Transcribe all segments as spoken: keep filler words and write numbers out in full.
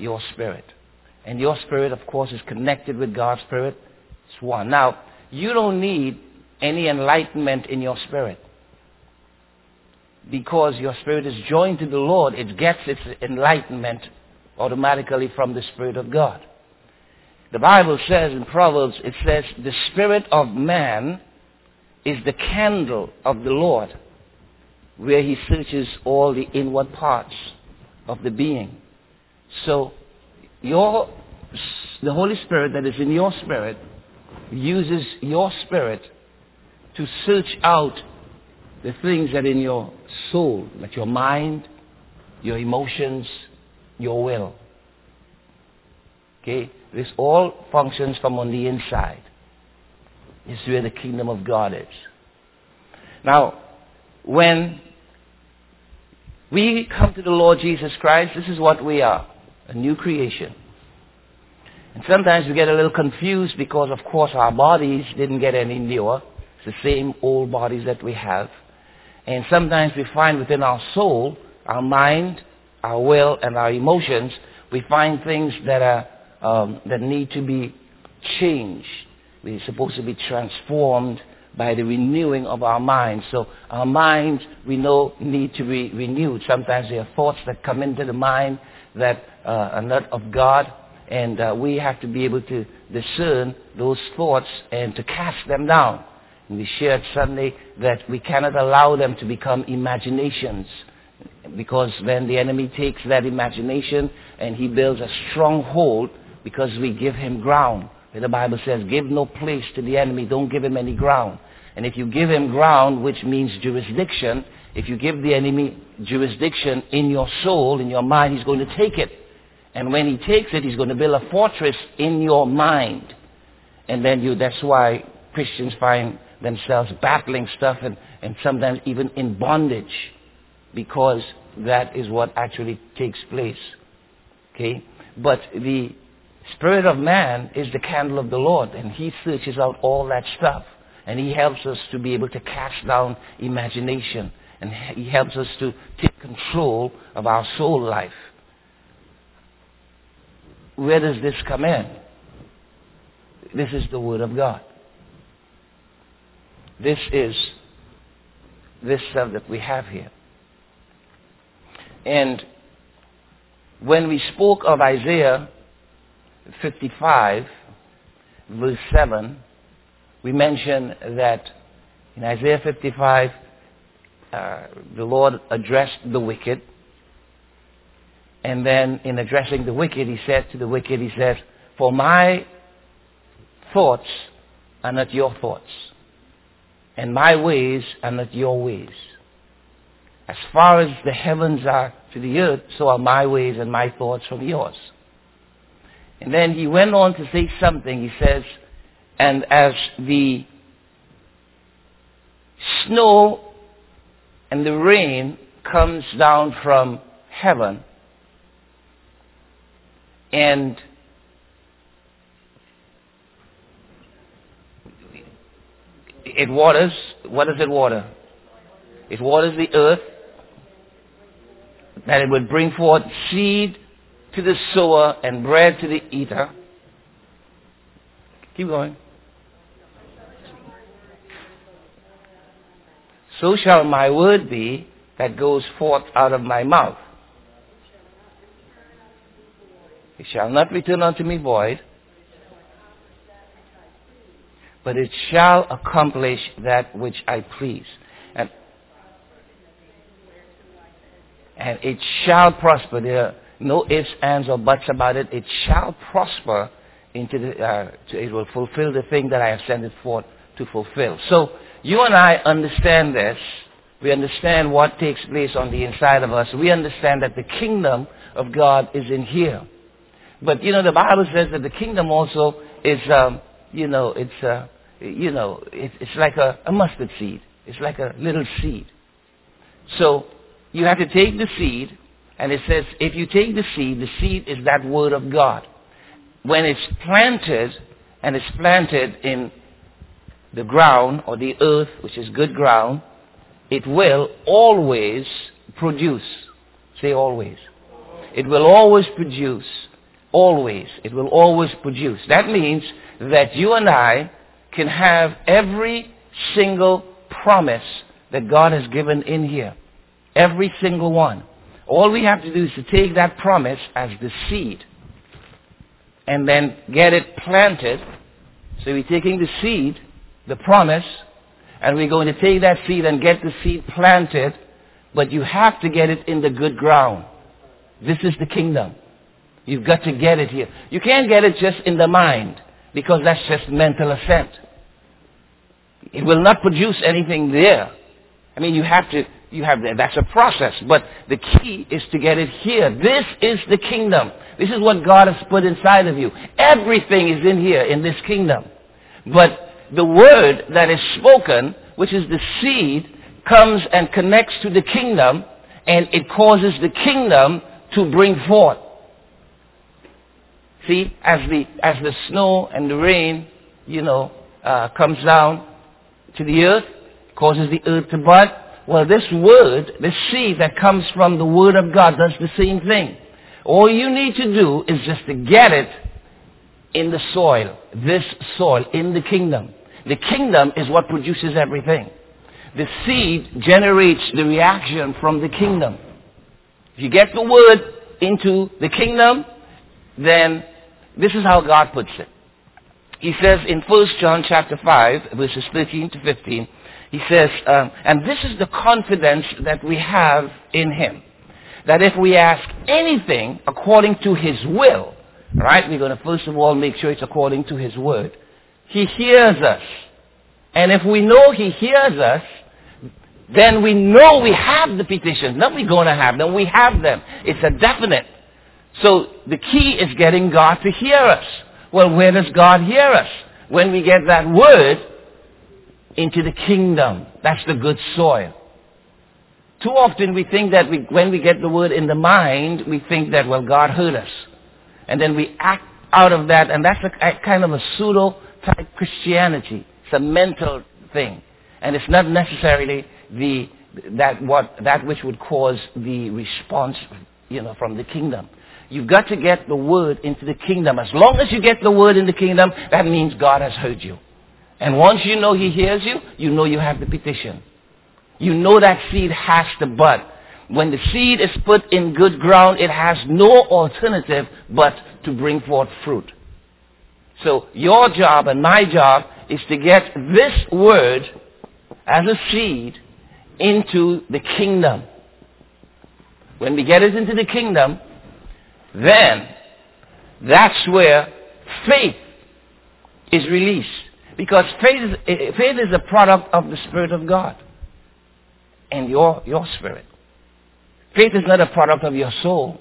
your spirit. And your spirit, of course, is connected with God's spirit. It's one. Now, you don't need any enlightenment in your spirit. Because your spirit is joined to the Lord, it gets its enlightenment automatically from the Spirit of God. The Bible says in Proverbs, it says, the spirit of man is the candle of the Lord, where he searches all the inward parts of the being. So, your, the Holy Spirit that is in your spirit uses your spirit to search out the things that in your soul, like your mind, your emotions, your will. Okay? This all functions from on the inside. This is where the kingdom of God is. Now, when we come to the Lord Jesus Christ, this is what we are, a new creation. And sometimes we get a little confused because, of course, our bodies didn't get any newer. It's the same old bodies that we have. And sometimes we find within our soul, our mind, our will, and our emotions, we find things that are um, that need to be changed. We're supposed to be transformed by the renewing of our minds. So our minds, we know, need to be renewed. Sometimes there are thoughts that come into the mind that uh, are not of God, and uh, we have to be able to discern those thoughts and to cast them down. And we shared Sunday that we cannot allow them to become imaginations, because when the enemy takes that imagination and he builds a stronghold, because we give him ground. The Bible says, give no place to the enemy, don't give him any ground. And if you give him ground, which means jurisdiction, if you give the enemy jurisdiction in your soul, in your mind, he's going to take it. And when he takes it, he's going to build a fortress in your mind. And then you, that's why Christians find themselves battling stuff and, and sometimes even in bondage, because that is what actually takes place. Okay? But the Spirit of man is the candle of the Lord, and he searches out all that stuff. And he helps us to be able to cast down imagination. And he helps us to take control of our soul life. Where does this come in? This is the Word of God. This is this stuff that we have here. And when we spoke of Isaiah fifty-five, verse seven, we mentioned that in Isaiah fifty-five, uh, the Lord addressed the wicked. And then in addressing the wicked, he said to the wicked, he says, for my thoughts are not your thoughts, and my ways are not your ways. As far as the heavens are to the earth, so are my ways and my thoughts from yours. And then he went on to say something. He says, and as the snow and the rain comes down from heaven, and it waters, what does it water? It waters the earth, that it would bring forth seed to the sower and bread to the eater. Keep going. So shall my word be that goes forth out of my mouth. It shall not return unto me void, but it shall accomplish that which I please. And, and it shall prosper. There are no ifs, ands, or buts about it. It shall prosper into the, uh, to, it will fulfill the thing that I have sent it forth to fulfill. So, you and I understand this. We understand what takes place on the inside of us. We understand that the kingdom of God is in here. But, you know, the Bible says that the kingdom also is, um, you know, it's, uh, you know, it, it's like a, a mustard seed. It's like a little seed. So, you have to take the seed, and it says, if you take the seed, the seed is that word of God. When it's planted, and it's planted in the ground, or the earth, which is good ground, it will always produce. Say always. it will always produce. Always. It will always produce. That means that you and I can have every single promise that God has given in here. Every single one. All we have to do is to take that promise as the seed and then get it planted. So we're taking the seed, the promise, and we're going to take that seed and get the seed planted, but you have to get it in the good ground. This is the kingdom. You've got to get it here. You can't get it just in the mind, because that's just mental assent. It will not produce anything there. I mean, you have to, you have, that's a process, but the key is to get it here. This is the kingdom. This is what God has put inside of you. Everything is in here, in this kingdom. But the word that is spoken, which is the seed, comes and connects to the kingdom, and it causes the kingdom to bring forth. See, as the, as the snow and the rain, you know, uh, comes down to the earth, causes the earth to bud. Well, this word, this seed that comes from the word of God does the same thing. All you need to do is just to get it in the soil, this soil, in the kingdom. The kingdom is what produces everything. The seed generates the reaction from the kingdom. If you get the word into the kingdom, then this is how God puts it. He says in First John chapter five, verses thirteen to fifteen, he says, um, and this is the confidence that we have in him, that if we ask anything according to his will, right, we're going to first of all make sure it's according to his word. He hears us. And if we know he hears us, then we know we have the petitions. Not we're going to have them, we have them. It's a definite. So the key is getting God to hear us. Well, where does God hear us? When we get that word into the kingdom. That's the good soil. Too often we think that we, when we get the word in the mind, we think that, well, God heard us. And then we act out of that, and that's a, a kind of a pseudo-type Christianity. It's a mental thing. And it's not necessarily the that what that which would cause the response, you know, from the kingdom. You've got to get the word into the kingdom. As long as you get the word in the kingdom, that means God has heard you. And once you know he hears you, you know you have the petition. You know that seed has to bud. When the seed is put in good ground, it has no alternative but to bring forth fruit. So your job and my job is to get this word as a seed into the kingdom. When we get it into the kingdom, then that's where faith is released. Because faith is, faith is a product of the Spirit of God and your, your spirit. Faith is not a product of your soul.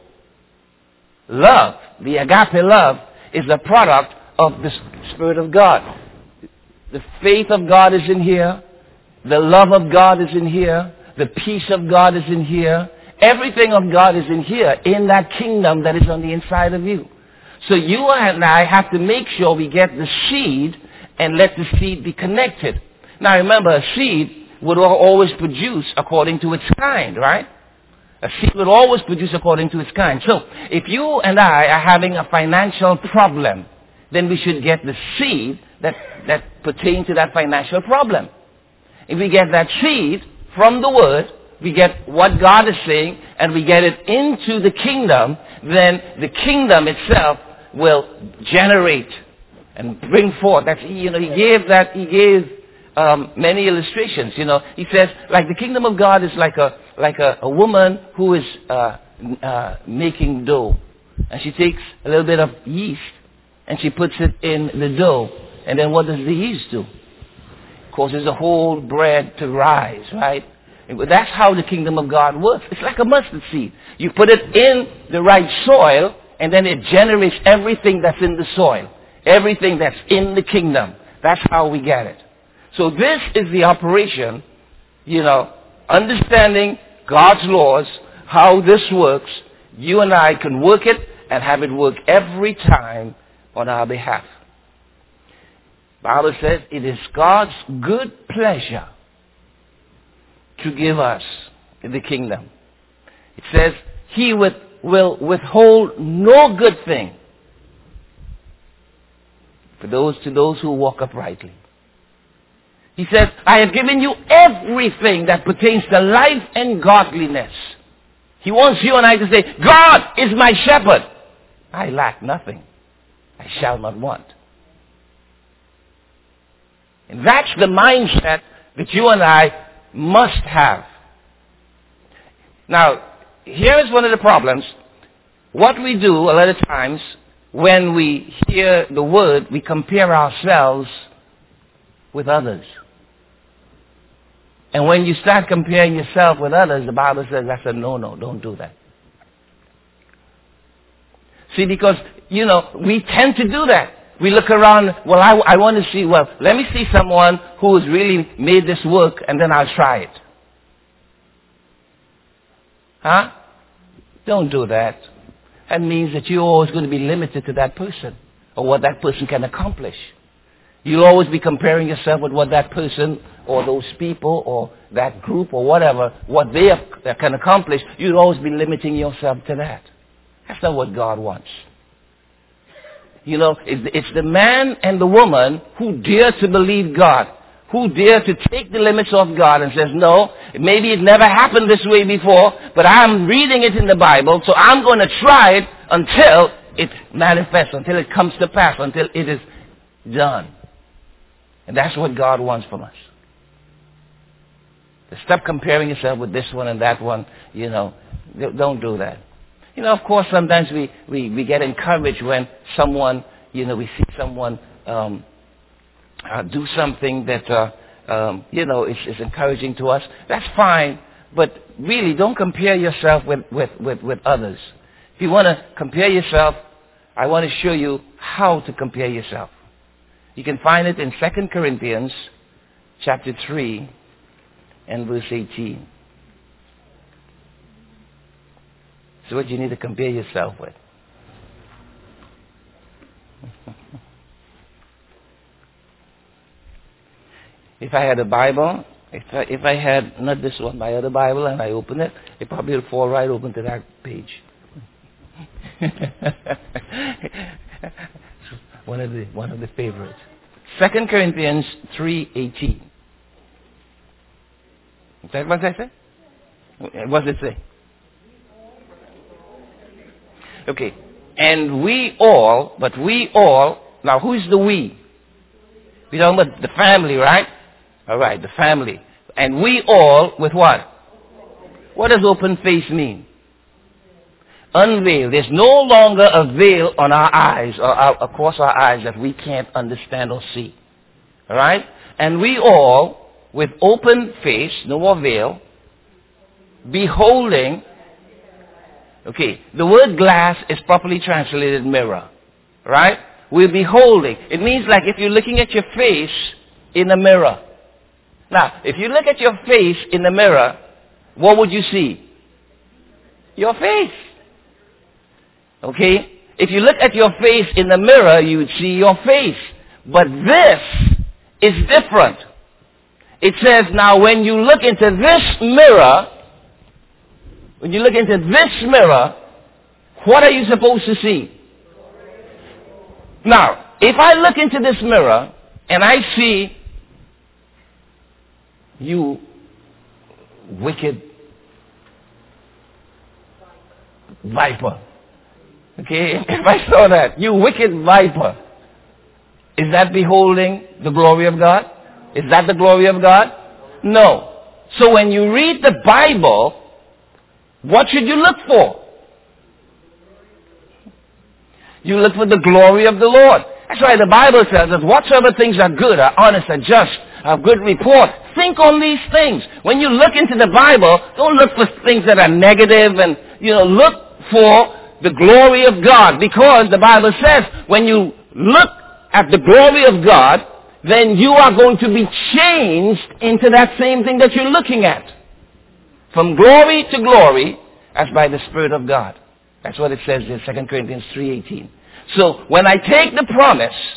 Love, the agape love, is a product of the Spirit of God. The faith of God is in here. The love of God is in here. The peace of God is in here. Everything of God is in here, in that kingdom that is on the inside of you. So you and I have to make sure we get the seed and let the seed be connected. Now remember, a seed would always produce according to its kind, right? A seed will always produce according to its kind. So if you and I are having a financial problem, then we should get the seed that, that pertains to that financial problem. If we get that seed from the word, we get what God is saying, and we get it into the kingdom, then the kingdom itself will generate and bring forth. That's, you know, he gave that, he gave um, many illustrations. You know, he says, like the kingdom of God is like a like a, a woman who is uh, uh, making dough, and she takes a little bit of yeast and she puts it in the dough, and then what does the yeast do? It causes the whole bread to rise, right? That's how the kingdom of God works. It's like a mustard seed. You put it in the right soil, and then it generates everything that's in the soil. Everything that's in the kingdom. That's how we get it. So this is the operation, you know, understanding God's laws, how this works. You and I can work it and have it work every time on our behalf. The Bible says it is God's good pleasure to give us the kingdom. It says, he with will withhold no good thing for those to those who walk uprightly. He says, I have given you everything that pertains to life and godliness. He wants you and I to say, God is my shepherd. I lack nothing. I shall not want. And that's the mindset that you and I must have. Now, here is one of the problems. What we do a lot of times when we hear the word, we compare ourselves with others. And when you start comparing yourself with others, the Bible says that's a no-no. Don't do that. See, because, you know, we tend to do that. We look around, well, I, I want to see, well, let me see someone who has really made this work, and then I'll try it. Huh? Don't do that. That means that you're always going to be limited to that person or what that person can accomplish. You'll always be comparing yourself with what that person or those people or that group or whatever, what they have, can accomplish. You'll always be limiting yourself to that. That's not what God wants. You know, it's, it's the man and the woman who dare to believe God, who dare to take the limits of God and says, no, maybe it never happened this way before, but I'm reading it in the Bible, so I'm going to try it until it manifests, until it comes to pass, until it is done. And that's what God wants from us. To stop comparing yourself with this one and that one, you know, don't do that. You know, of course, sometimes we, we, we get encouraged when someone, you know, we see someone um, uh, do something that, uh, um, you know, is, is encouraging to us. That's fine, but really don't compare yourself with, with, with, with others. If you want to compare yourself, I want to show you how to compare yourself. You can find it in Second Corinthians chapter three and verse eighteen. So what you need to compare yourself with. If I had a Bible, if I, if I had not this one, my other Bible, and I open it, it probably will fall right open to that page. one of the one of the favorites. Second Corinthians three eighteen. Is that what I said? What does it say? Okay. And we all, but we all, now who is the we? We're talking about the family, right? All right, the family. And we all, with what? What does open face mean? Unveiled. There's no longer a veil on our eyes, or our, across our eyes that we can't understand or see. All right? And we all, with open face, no more veil, beholding. Okay, the word glass is properly translated mirror. Right? We're beholding. It means like if you're looking at your face in a mirror. Now, if you look at your face in the mirror, what would you see? Your face. Okay? If you look at your face in the mirror, you would see your face. But this is different. It says, now when you look into this mirror, when you look into this mirror, what are you supposed to see? Now, if I look into this mirror and I see you wicked viper. Okay, if I saw that, you wicked viper, is that beholding the glory of God? Is that the glory of God? No. So when you read the Bible, what should you look for? You look for the glory of the Lord. That's why the Bible says that whatsoever things are good, are honest, are just, are of good report, think on these things. When you look into the Bible, don't look for things that are negative and, you know, look for the glory of God. Because the Bible says when you look at the glory of God, then you are going to be changed into that same thing that you're looking at. From glory to glory, as by the Spirit of God. That's what it says in Second Corinthians three eighteen. So when I take the promise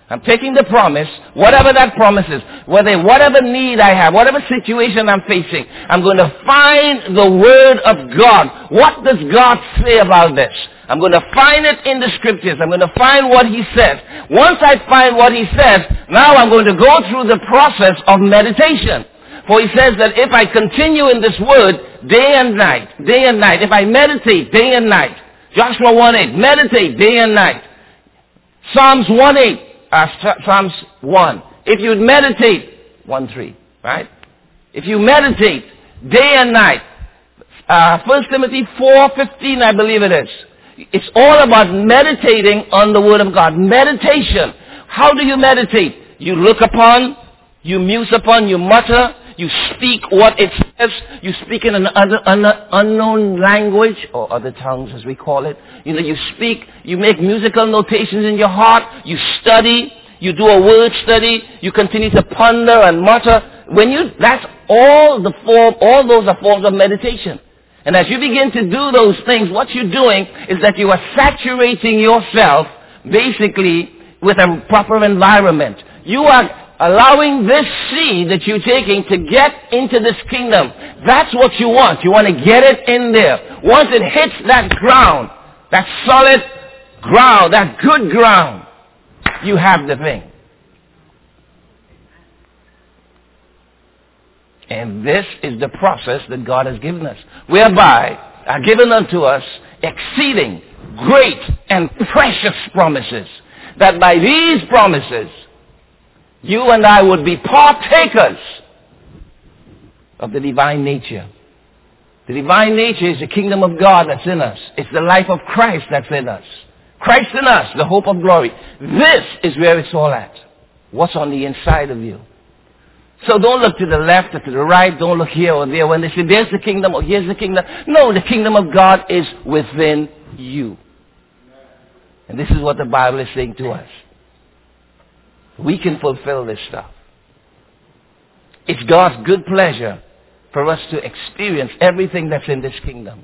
I'm taking the promise, whatever that promise is, whether whatever need I have, whatever situation I'm facing, I'm going to find the Word of God. What does God say about this? I'm going to find it in the Scriptures. I'm going to find what He says. Once I find what He says, now I'm going to go through the process of meditation. For He says that if I continue in this Word day and night, day and night, if I meditate day and night, Joshua one eight, meditate day and night. Psalms one eight, uh, Psalms one. If you meditate, one three, right? If you meditate day and night, uh, First Timothy four fifteen, I believe it is. It's all about meditating on the Word of God. Meditation. How do you meditate? You look upon, you muse upon, you mutter, you speak what it says. You speak in an other, un, unknown language, or other tongues as we call it. You know, you speak, you make musical notations in your heart. You study, you do a word study. You continue to ponder and mutter. When you, that's all the form, all those are forms of meditation. And as you begin to do those things, what you're doing is that you are saturating yourself, basically, with a proper environment. You are allowing this seed that you're taking to get into this kingdom. That's what you want. You want to get it in there. Once it hits that ground, that solid ground, that good ground, you have the thing. And this is the process that God has given us, whereby are given unto us exceeding great and precious promises, that by these promises you and I would be partakers of the divine nature. The divine nature is the kingdom of God that's in us. It's the life of Christ that's in us. Christ in us, the hope of glory. This is where it's all at. What's on the inside of you. So don't look to the left or to the right. Don't look here or there. When they say there's the kingdom or here's the kingdom. No, the kingdom of God is within you. And this is what the Bible is saying to us. We can fulfill this stuff. It's God's good pleasure for us to experience everything that's in this kingdom.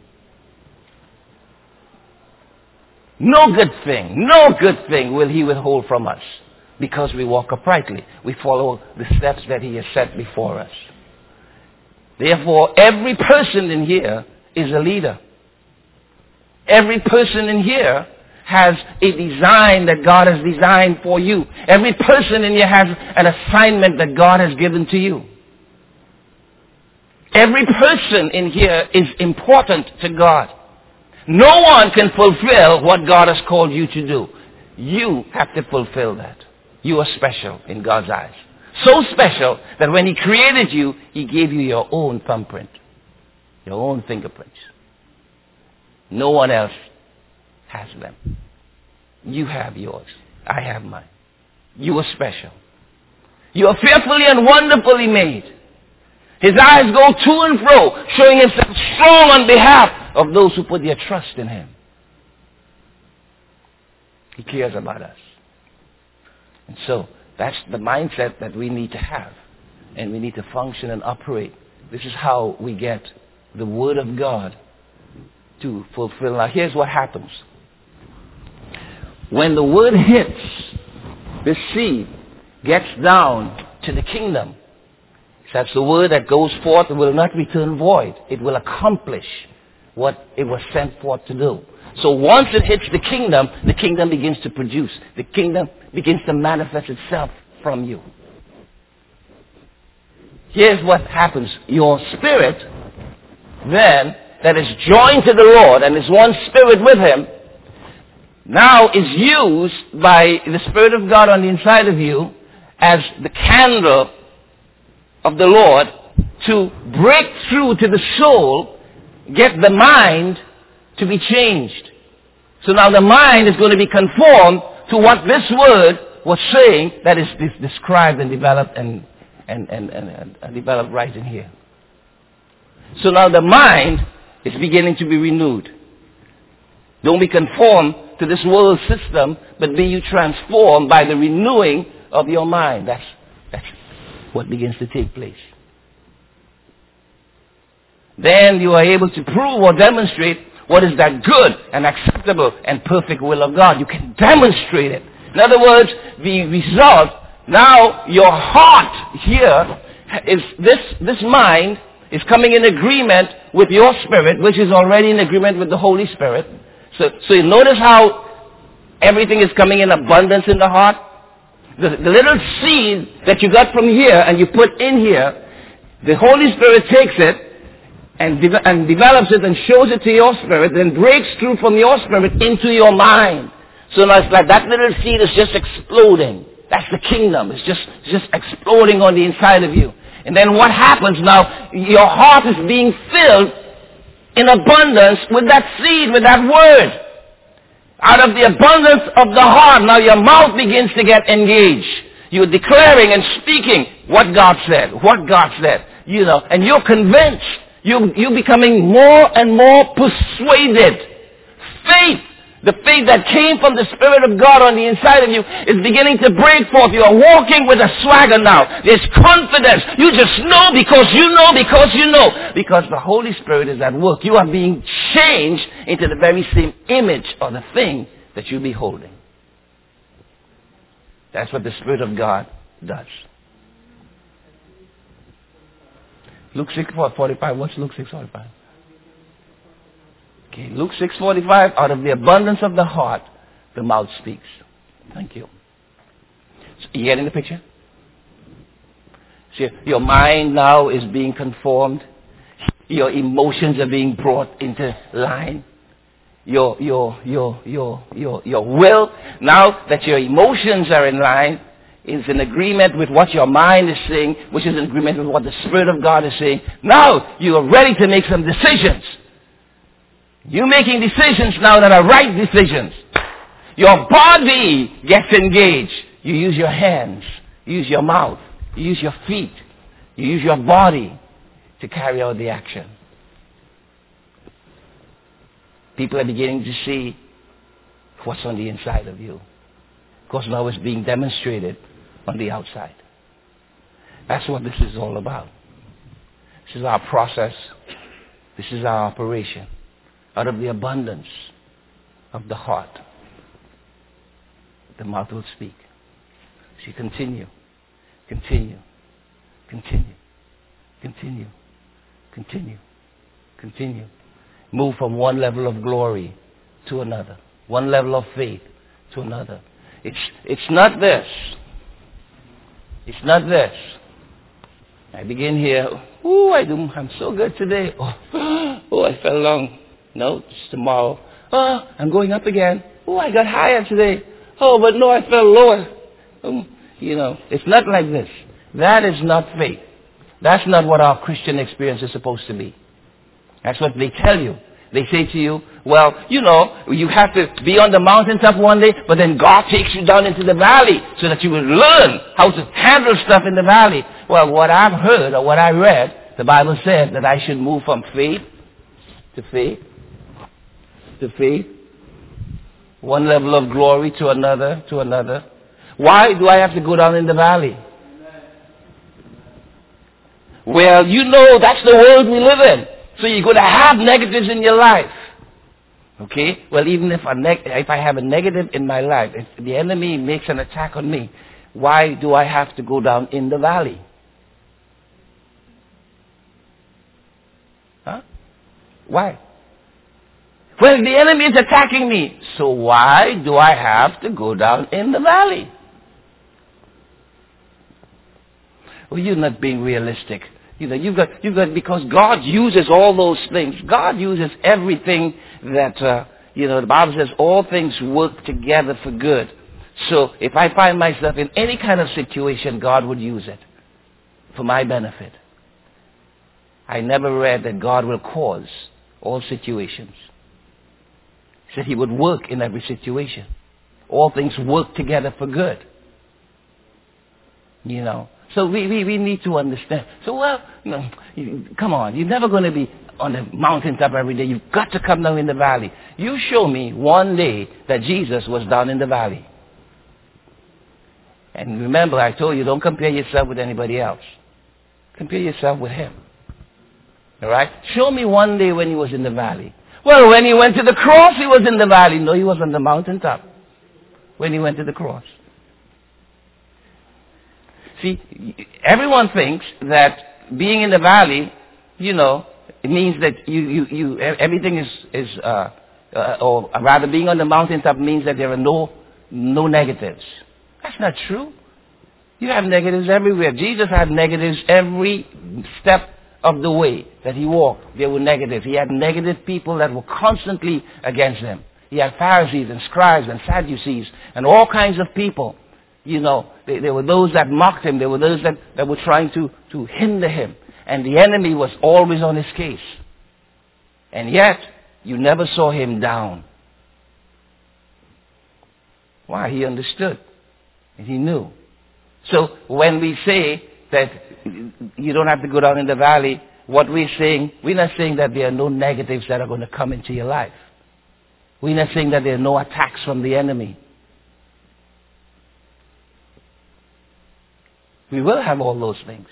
No good thing, no good thing will He withhold from us. Because we walk uprightly. We follow the steps that He has set before us. Therefore, every person in here is a leader. Every person in here has a design that God has designed for you. Every person in here has an assignment that God has given to you. Every person in here is important to God. No one can fulfill what God has called you to do. You have to fulfill that. You are special in God's eyes. So special that when He created you, He gave you your own thumbprint, your own fingerprints. No one else has them. You have yours. I have mine. You are special. You are fearfully and wonderfully made. His eyes go to and fro, showing Himself strong on behalf of those who put their trust in Him. He cares about us. And so, that's the mindset that we need to have. And we need to function and operate. This is how we get the Word of God to fulfill. Now, here's what happens. When the Word hits, this seed gets down to the kingdom. That's the Word that goes forth. It will not return void. It will accomplish what it was sent forth to do. So once it hits the kingdom, the kingdom begins to produce. The kingdom begins to manifest itself from you. Here's what happens. Your spirit, then, that is joined to the Lord and is one spirit with Him, now is used by the Spirit of God on the inside of you as the candle of the Lord to break through to the soul, get the mind to be changed. So now the mind is going to be conformed to what this word was saying, that is described and developed and, and, and, and, and developed right in here. So now the mind is beginning to be renewed. Don't be conformed to this world system, but be you transformed by the renewing of your mind. That's, that's what begins to take place. Then you are able to prove or demonstrate what is that good and acceptable and perfect will of God. You can demonstrate it. In other words, the result, now your heart here is this, this mind is coming in agreement with your spirit, which is already in agreement with the Holy Spirit. So, so you notice how everything is coming in abundance in the heart? The, the little seed that you got from here and you put in here, the Holy Spirit takes it and, de- and develops it and shows it to your spirit, then breaks through from your spirit into your mind. So now it's like that little seed is just exploding. That's the kingdom. It's just, it's just exploding on the inside of you. And then what happens now? Your heart is being filled in abundance with that seed, with that word. Out of the abundance of the heart, now your mouth begins to get engaged. You're declaring and speaking what God said, what God said, you know, and you're convinced. You, you're becoming more and more persuaded. Faith, the faith that came from the Spirit of God on the inside of you is beginning to break forth. You are walking with a swagger now. There's confidence. You just know because you know because you know. Because the Holy Spirit is at work. You are being changed into the very same image of the thing that you're beholding. That's what the Spirit of God does. Luke six forty-five. What's Luke six forty-five? Okay, Luke six forty-five, out of the abundance of the heart, the mouth speaks. Thank you. So, you getting the picture? So your mind now is being conformed. Your emotions are being brought into line. Your, your, your, your, your, your will, now that your emotions are in line, is in agreement with what your mind is saying, which is in agreement with what the Spirit of God is saying. Now you are ready to make some decisions. You're making decisions now that are right decisions. Your body gets engaged. You use your hands. You use your mouth. You use your feet. You use your body to carry out the action. People are beginning to see what's on the inside of you. Because now it's being demonstrated on the outside. That's what this is all about. This is our process. This is our operation. Out of the abundance of the heart, the mouth will speak. So you continue, continue, continue, continue, continue, continue. Move from one level of glory to another, one level of faith to another. It's, it's not this. It's not this. I begin here. Oh, I do, I'm so good today. Oh, oh, I fell long. No, it's tomorrow. Oh, I'm going up again. Oh, I got higher today. Oh, but no, I fell lower. Um, you know, it's not like this. That is not faith. That's not what our Christian experience is supposed to be. That's what they tell you. They say to you, well, you know, you have to be on the mountaintop one day, but then God takes you down into the valley so that you will learn how to handle stuff in the valley. Well, what I've heard or what I read, the Bible said that I should move from faith to faith to faith, one level of glory to another, to another. Why do I have to go down in the valley? Well, you know that's the world we live in. So you're going to have negatives in your life. Okay? Well, even if, a neg- if I have a negative in my life, if the enemy makes an attack on me, why do I have to go down in the valley? Huh? Why? Well, the enemy is attacking me. So why do I have to go down in the valley? Well, you're not being realistic. You know, you've got, you've got, because God uses all those things. God uses everything that, uh, you know, the Bible says all things work together for good. So if I find myself in any kind of situation, God would use it for my benefit. I never read that God will cause all situations. He said he would work in every situation. All things work together for good. You know. So we, we, we need to understand. So, well, no, you, come on. You're never going to be on the mountaintop every day. You've got to come down in the valley. You show me one day that Jesus was down in the valley. And remember, I told you, don't compare yourself with anybody else. Compare yourself with him. All right? Show me one day when he was in the valley. Well, when he went to the cross, he was in the valley. No, he was on the mountaintop. when he went to the cross? See, everyone thinks that being in the valley, you know, it means that you, you, you everything is, is uh, uh, or rather being on the mountaintop means that there are no, no negatives. That's not true. You have negatives everywhere. Jesus had negatives every step of the way that he walked. There were negatives. He had negative people that were constantly against him. He had Pharisees and scribes and Sadducees and all kinds of people. You know, there, there were those that mocked him. There were those that, that were trying to, to hinder him. And the enemy was always on his case. And yet, you never saw him down. Why? He understood. And he knew. So when we say that you don't have to go down in the valley, what we're saying, we're not saying that there are no negatives that are going to come into your life. We're not saying that there are no attacks from the enemy. We will have all those things.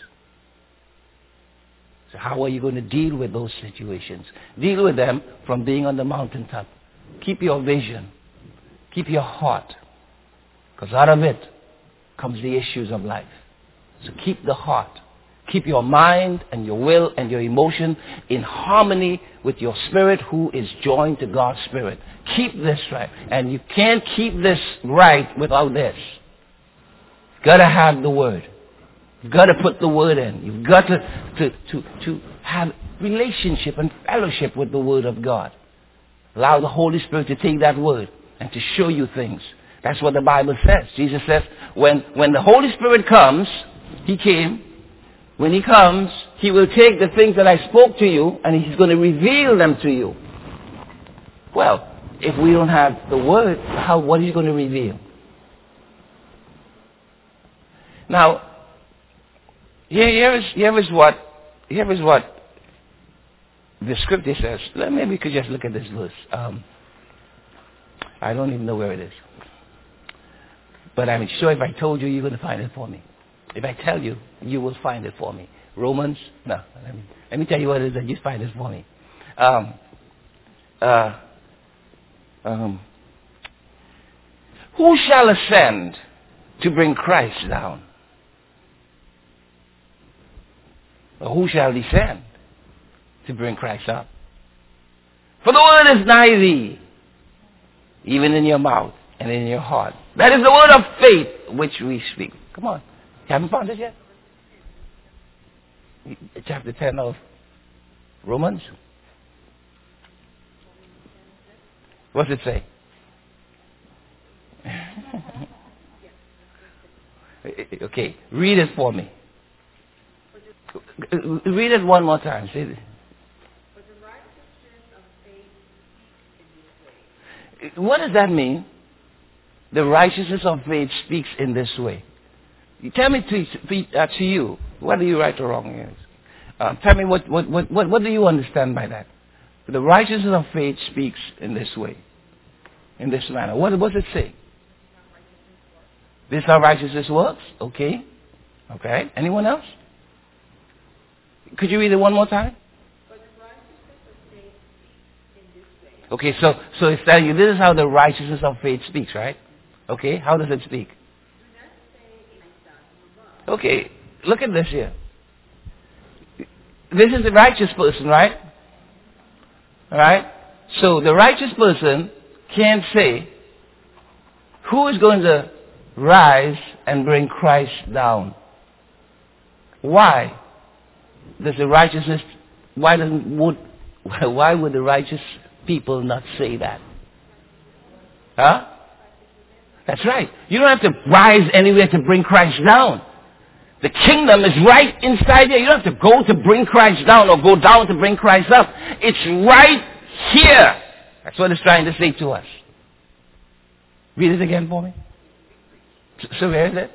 So how are you going to deal with those situations? Deal with them from being on the mountaintop. Keep your vision. Keep your heart. Because out of it comes the issues of life. So keep the heart. Keep your mind and your will and your emotion in harmony with your spirit who is joined to God's spirit. Keep this right. And you can't keep this right without this. You've got to have the word. You've got to put the word in. You've got to, to, to, to have relationship and fellowship with the word of God. Allow the Holy Spirit to take that word and to show you things. That's what the Bible says. Jesus says, when, when the Holy Spirit comes, he came. When he comes, he will take the things that I spoke to you and he's going to reveal them to you. Well, if we don't have the word, how, what is he going to reveal? Now, here, here, is, here is what, here is what the scripture says. Maybe we could just look at this verse. Um, I don't even know where it is. But I'm sure if I told you, you're going to find it for me. If I tell you, you will find it for me. Romans, no. Let me, let me tell you what it is and you find it for me. Um, uh, um, who shall ascend to bring Christ down? Or who shall descend to bring Christ up? For the word is nigh thee, even in your mouth and in your heart. That is the word of faith which we speak. Come on. You haven't found it yet? Chapter ten of Romans. What's it say? Okay, read it for me. Read it one more time. Say it. What does that mean? The righteousness of faith speaks in this way. Tell me to, uh, to you, whether you're right or wrong is. Uh, tell me what, what, what, what, what do you understand by that? The righteousness of faith speaks in this way, in this manner. What does it say? This is how righteousness works? Okay. Okay. Anyone else? Could you read it one more time? Okay, so, so it's telling you this is how the righteousness of faith speaks, right? Okay, how does it speak? Okay, look at this here. This is the righteous person, right? Alright? So the righteous person can say, who is going to rise and bring Christ down? Why does the righteousness, why doesn't, would, why would the righteous people not say that? Huh? That's right. You don't have to rise anywhere to bring Christ down. The kingdom is right inside here. You don't have to go to bring Christ down or go down to bring Christ up. It's right here. That's what it's trying to say to us. Read it again for me. So where is it?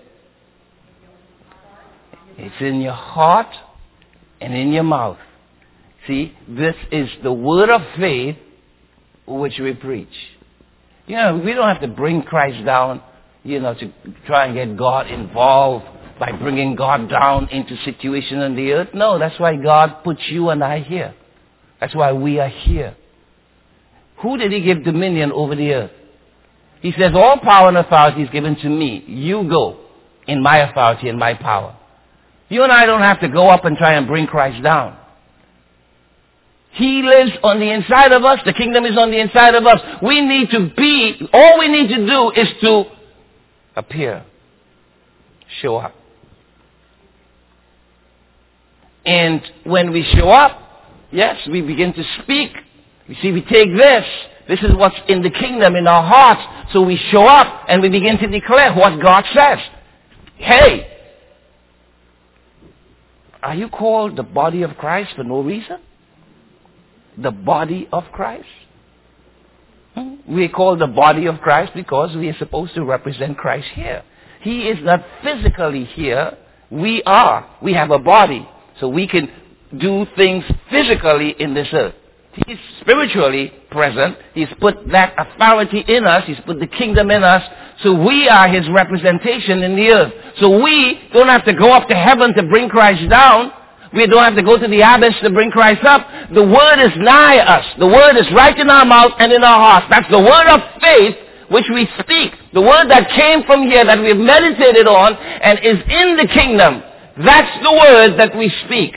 It's in your heart and in your mouth. See, this is the word of faith which we preach. You know, we don't have to bring Christ down, you know, to try and get God involved by bringing God down into situation on the earth. No, that's why God put you and I here. That's why we are here. Who did he give dominion over the earth? He says, all power and authority is given to me. You go in my authority and my power. You and I don't have to go up and try and bring Christ down. He lives on the inside of us. The kingdom is on the inside of us. We need to be, all we need to do is to appear, show up. And when we show up, yes, we begin to speak. You see, we take this. This is what's in the kingdom in our hearts. So we show up and we begin to declare what God says. Hey, are you called the body of Christ for no reason? The body of Christ? Hmm? We are called the body of Christ because we are supposed to represent Christ here. He is not physically here. We are. We have a body. So we can do things physically in this earth. He's spiritually present. He's put that authority in us. He's put the kingdom in us. So we are His representation in the earth. So we don't have to go up to heaven to bring Christ down. We don't have to go to the abyss to bring Christ up. The word is nigh us. The word is right in our mouth and in our hearts. That's the word of faith which we speak. The word that came from here that we've meditated on and is in the kingdom. That's the word that we speak.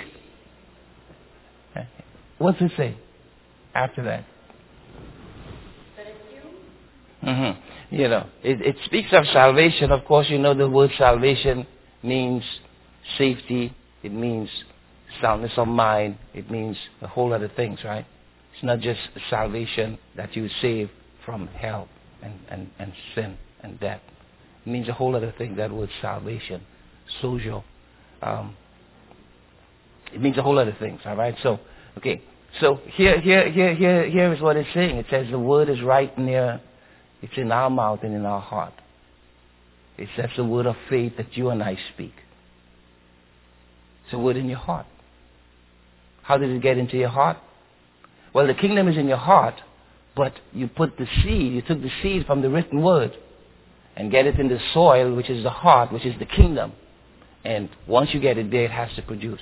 What's it say after that? That it's you. Mm-hmm. You know, it, it speaks of salvation. Of course, you know the word salvation means safety. It means soundness of mind. It means a whole lot of things, right? It's not just salvation that you save from hell and, and, and sin and death. It means a whole lot of things, that word salvation. Sozo. Um, it means a whole lot of things, all right? So, okay. So here, here, here, here, here is what it's saying. It says the word is right near, it's in our mouth and in our heart. It says the word of faith that you and I speak. It's a word in your heart. How did it get into your heart? Well, the kingdom is in your heart, but you put the seed, you took the seed from the written word and get it in the soil, which is the heart, which is the kingdom. And once you get it there, it has to produce.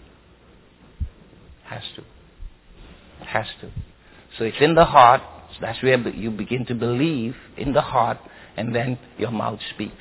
Has to. It has to. So it's in the heart. So that's where you begin to believe in the heart, and then your mouth speaks.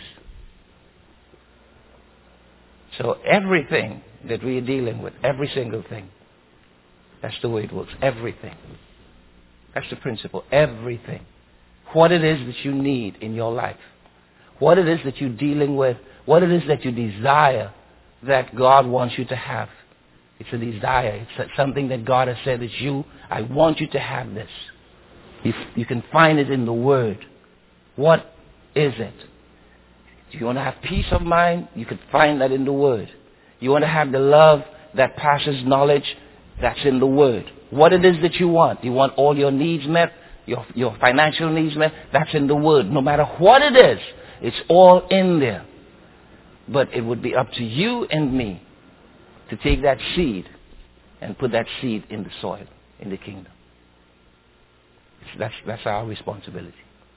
So everything that we are dealing with, every single thing, that's the way it works. Everything. That's the principle. Everything. What it is that you need in your life. What it is that you're dealing with. What it is that you desire that God wants you to have. It's a desire. It's something that God has said is you. I want you to have this. You, you can find it in the Word. What is it? Do you want to have peace of mind? You can find that in the Word. You want to have the love that passes knowledge? That's in the Word. What it is that you want. You want all your needs met, your, your financial needs met? That's in the Word. No matter what it is, it's all in there. But it would be up to you and me to take that seed and put that seed in the soil, in the kingdom. It's, that's, that's our responsibility.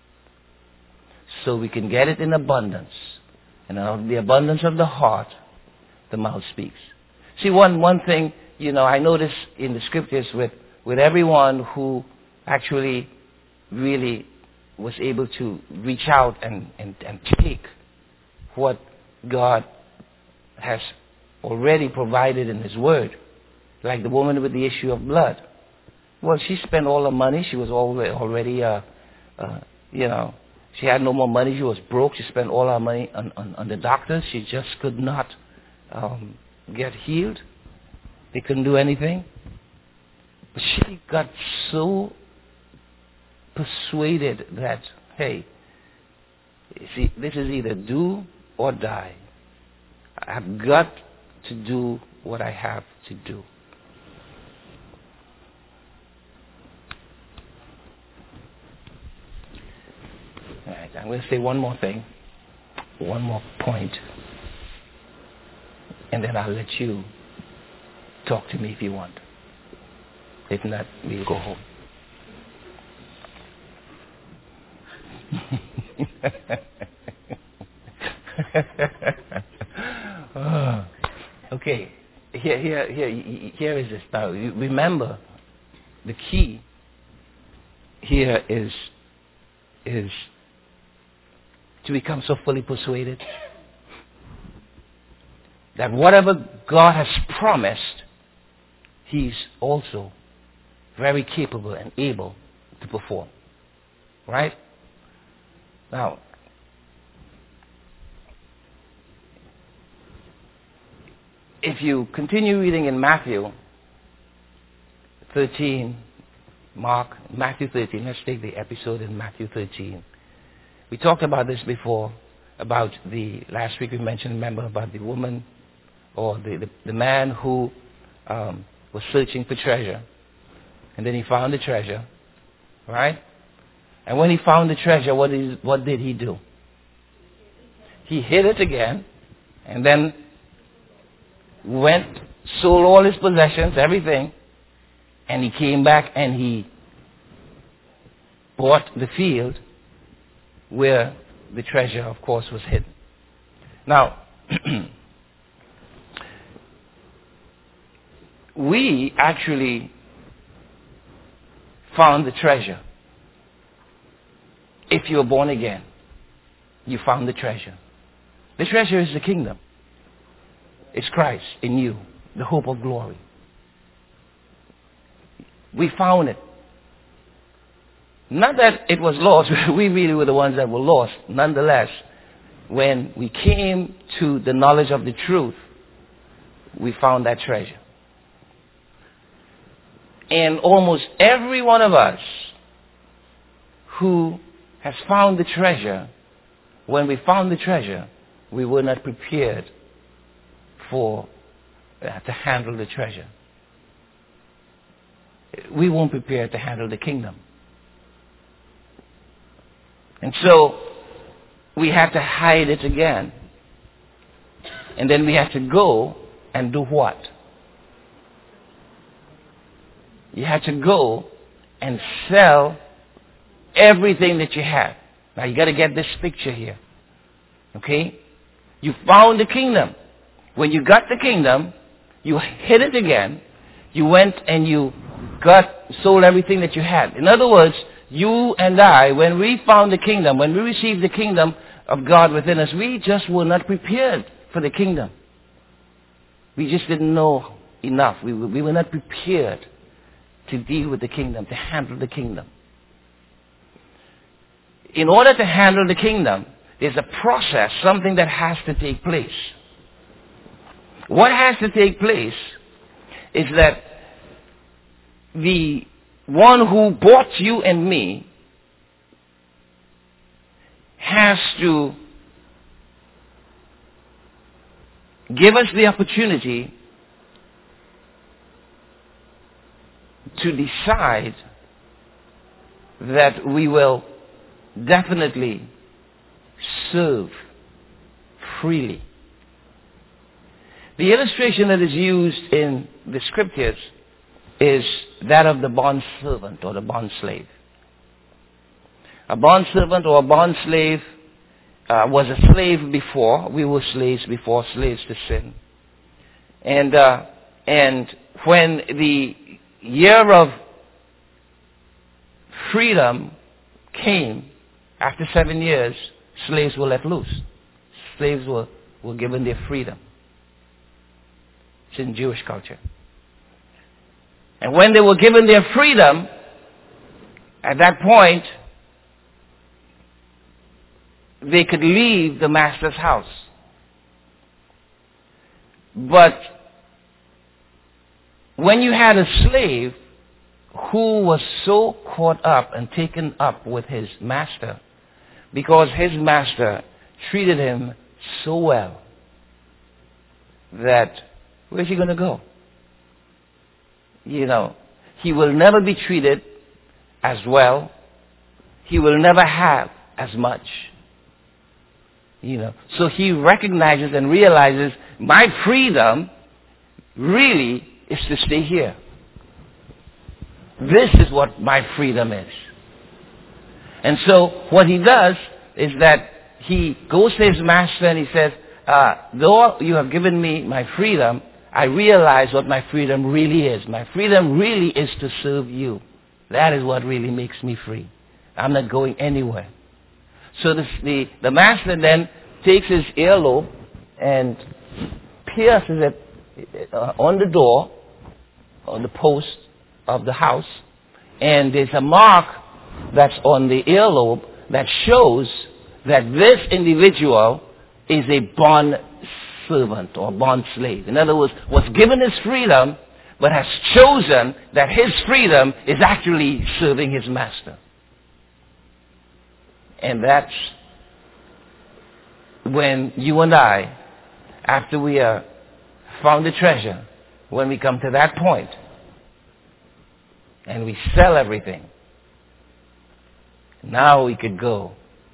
So we can get it in abundance. And out of the abundance of the heart, the mouth speaks. See, one, one thing, you know, I notice in the scriptures with, with everyone who actually really was able to reach out and, and, and take what God has already provided in His Word. Like the woman with the issue of blood. Well, she spent all her money. She was already, already uh, uh, you know, she had no more money. She was broke. She spent all her money on, on, on the doctors. She just could not um, get healed. They couldn't do anything. But she got so persuaded that, hey, see, this is either do or die. I've got to do what I have to do. All right, I'm going to say one more thing, one more point, and then I'll let you talk to me if you want. If not, we'll go home. oh, okay, here, here, here, here is this. Now, remember, the key here is is to become so fully persuaded that whatever God has promised, He's also very capable and able to perform. Right? Now, if you continue reading in Matthew thirteen, Mark, Matthew thirteen, let's take the episode in Matthew thirteen. We talked about this before, about the, last week we mentioned, remember, about the woman or the, the, the man who um, was searching for treasure. And then he found the treasure, right? And when he found the treasure, what did, what did he do? He hid it again, and then went, sold all his possessions, everything, and he came back and he bought the field where the treasure, of course, was hidden. Now, we actually found the treasure. If you are born again, you found the treasure. The treasure is the kingdom. It's Christ in you, the hope of glory. We found it. Not that it was lost, we really were the ones that were lost. Nonetheless, when we came to the knowledge of the truth, we found that treasure. And almost every one of us who has found the treasure, when we found the treasure, we were not prepared for uh, to handle the treasure. We weren't prepared to handle the kingdom. And so we had to hide it again. And then we had to go and do what? You had to go and sell everything that you had. Now you got to get this picture here. Okay? You found the kingdom. When you got the kingdom, you hid it again. You went and you got, sold everything that you had. In other words, you and I, when we found the kingdom, when we received the kingdom of God within us, we just were not prepared for the kingdom. We just didn't know enough. We were, we were not prepared to deal with the kingdom, to handle the kingdom. In order to handle the kingdom, there's a process, something that has to take place. What has to take place is that the one who bought you and me has to give us the opportunity to decide that we will definitely serve freely. The illustration that is used in the scriptures is that of the bond servant or the bond slave. A bond servant or a bond slave uh, was a slave before. We were slaves before, slaves to sin. And uh, and when the year of freedom came, after seven years, slaves were let loose. Slaves were, were given their freedom. It's in Jewish culture. And when they were given their freedom, at that point, they could leave the master's house. But when you had a slave who was so caught up and taken up with his master, because his master treated him so well, that where's he going to go? You know, he will never be treated as well. He will never have as much. You know, so he recognizes and realizes my freedom really is to stay here. This is what my freedom is. And so what he does is that he goes to his master and he says, uh, though you have given me my freedom, I realize what my freedom really is. My freedom really is to serve you. That is what really makes me free. I'm not going anywhere. So this, the, the master then takes his earlobe and pierces it uh, on the door, on the post of the house, and there's a mark that's on the earlobe that shows that this individual is a bond servant or bond slave. In other words, was given his freedom, but has chosen that his freedom is actually serving his master. And that's when you and I, after we have found the treasure, when we come to that point, and we sell everything, now we could go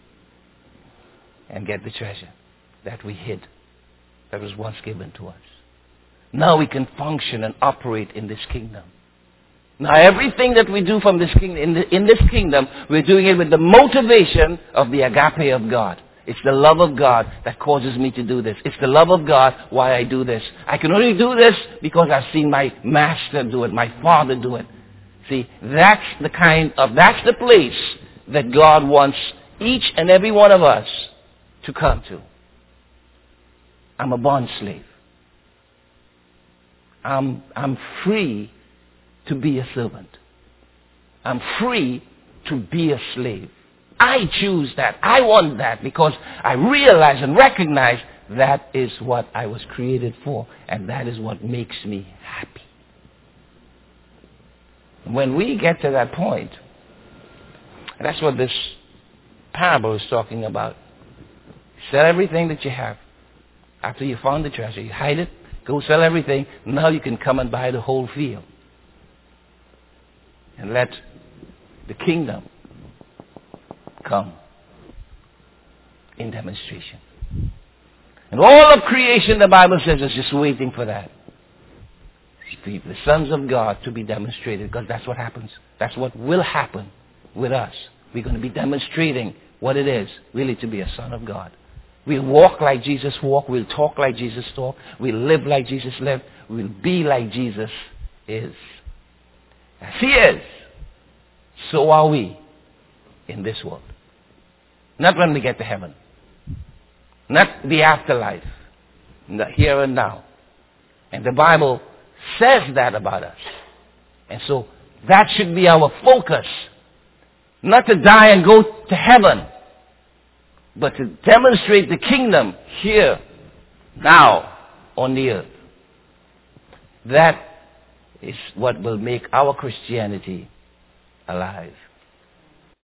and get the treasure that we hid, that was once given to us. Now we can function and operate in this kingdom. Now everything that we do from this kingdom, in, the, in this kingdom, we're doing it with the motivation of the agape of God. It's the love of God that causes me to do this. It's the love of God why I do this. I can only do this because I've seen my master do it, my father do it. See, that's the kind of, that's the place that God wants each and every one of us to come to. I'm a bond slave. I'm, I'm free to be a servant. I'm free to be a slave. I choose that. I want that because I realize and recognize that is what I was created for, and that is what makes me happy. When we get to that point, and that's what this parable is talking about. Sell everything that you have. After you found the treasure, you hide it, go sell everything. Now you can come and buy the whole field. And let the kingdom come in demonstration. And all of creation, the Bible says, is just waiting for that. The sons of God to be demonstrated, because that's what happens. That's what will happen with us. We're going to be demonstrating what it is really to be a son of God. We'll walk like Jesus walked. We'll talk like Jesus talked. We'll live like Jesus lived. We'll be like Jesus is. As he is, so are we in this world. Not when we get to heaven. Not the afterlife. The here and now. And the Bible says that about us. And so that should be our focus. Not to die and go to heaven, but to demonstrate the kingdom here, now, on the earth. That is what will make our Christianity alive.